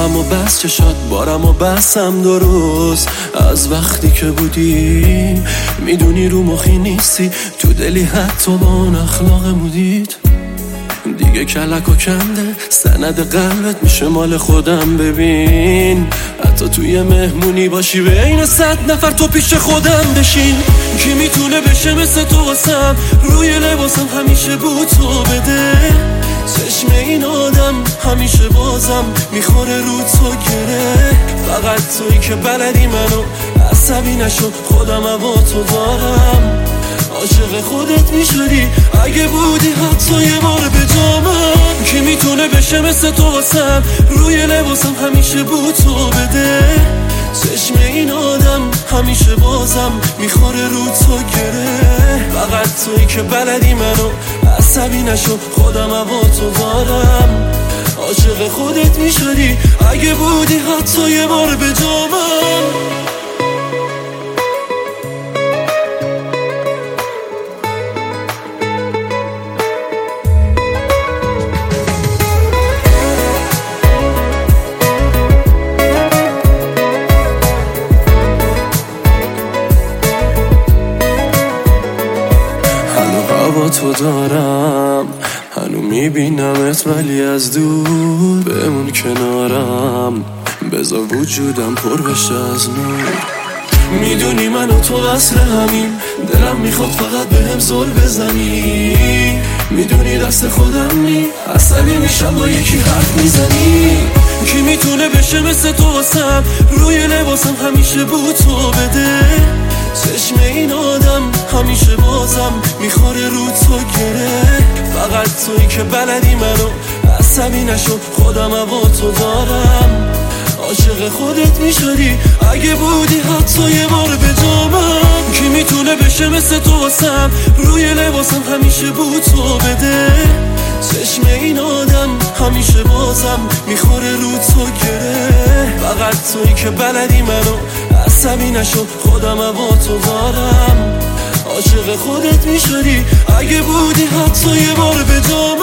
هم و بس چشات بارم و بسم درست از وقتی که بودیم. میدونی رو مخی نیستی، تو دلی حتی با اون اخلاق مودید. دیگه کلک و کنده سند قلبت میشه مال خودم. ببین حتی توی مهمونی باشی بین 100 نفر تو پیش خودم بشین. کی میتونه بشه مثل تو واسم، روی لباسم همیشه بود تو بده. چشم این آدم همیشه بازم میخوره رو تو گره. فقط تویی که بلدی منو عصبی نشو، خودم با تو دارم. عاشق خودت میشدی اگه بودی حتی یه بار به جامم. کی میتونه بشه مثل تو واسم، روی لباسم همیشه بود تو بده. چشم این آدم همیشه بازم میخوره رو تو گره. فقط تویی که بلدی منو عصبی نشو، خودم با تو دارم. عاشق خودت میشدی اگه بودی حتی یه بار به جامم. با تو دارم، هنو میبینمت ولی از دور. بمون کنارم، بذار وجودم پر بشه از نور. میدونی من و تو وصل همین، دلم میخواد فقط بهم زل بزنی. میدونی دست خودم نی، عصبی میشم با یکی حرف میزنی. کی میتونه بشه مثل تو واسم، روی لباسم همیشه بود تو بده. چشم این آدم همیشه بازم میخوره رو تو گره. فقط تویی که بلدی منو عصبی نشو، خودم با تو دارم. عاشق خودت میشدی اگه بودی حتی یه بار به جامم. کی میتونه بشه مثل تو واسم، روی لباسم همیشه بود تو بده. چشم این آدم همیشه بازم میخوره رو تو گره. فقط تویی که بلدی منو عصبی نشو، خودم با تو دارم. عاشق خودت میشدی اگه بودی حتی یه بار به جامم.